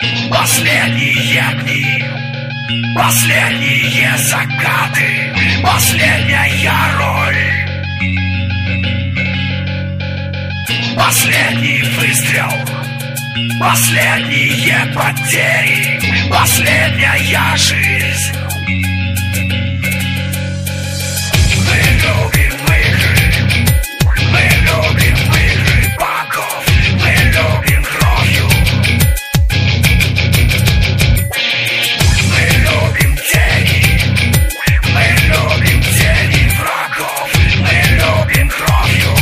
Последние дни, последние закаты, последняя роль. Последний выстрел, последние потери, последняя жизнь. Мы любим игры, мы любим игры богов, мы любим кровью. Мы любим тени, мы любим тени врагов, мы любим кровью.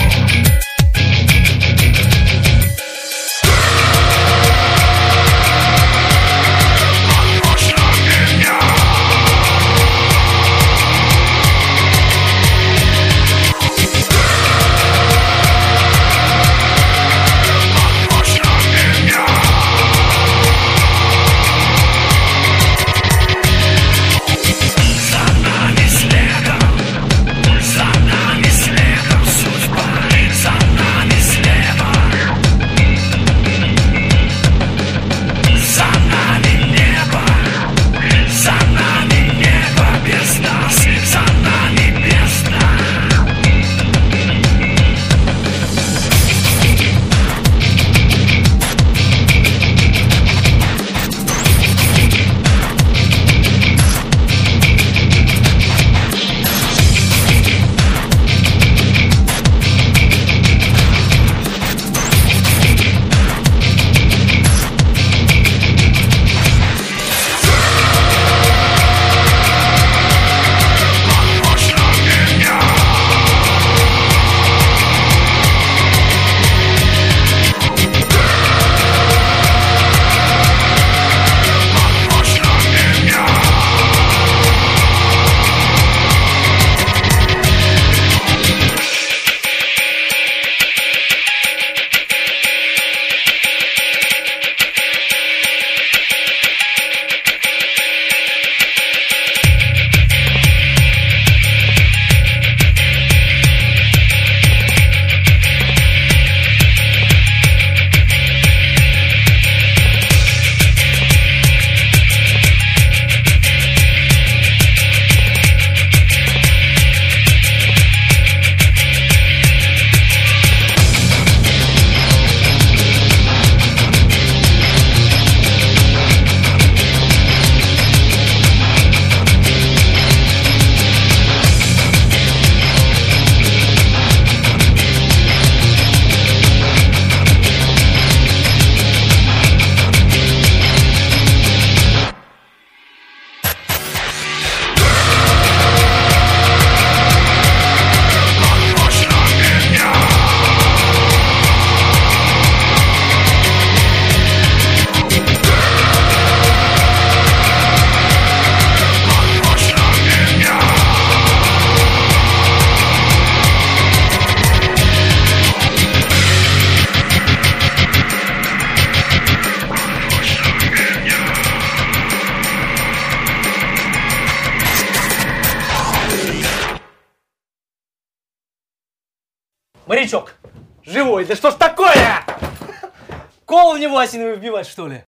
Морячок, живой, да что ж такое? Кол в него осиновый вбивать, что ли?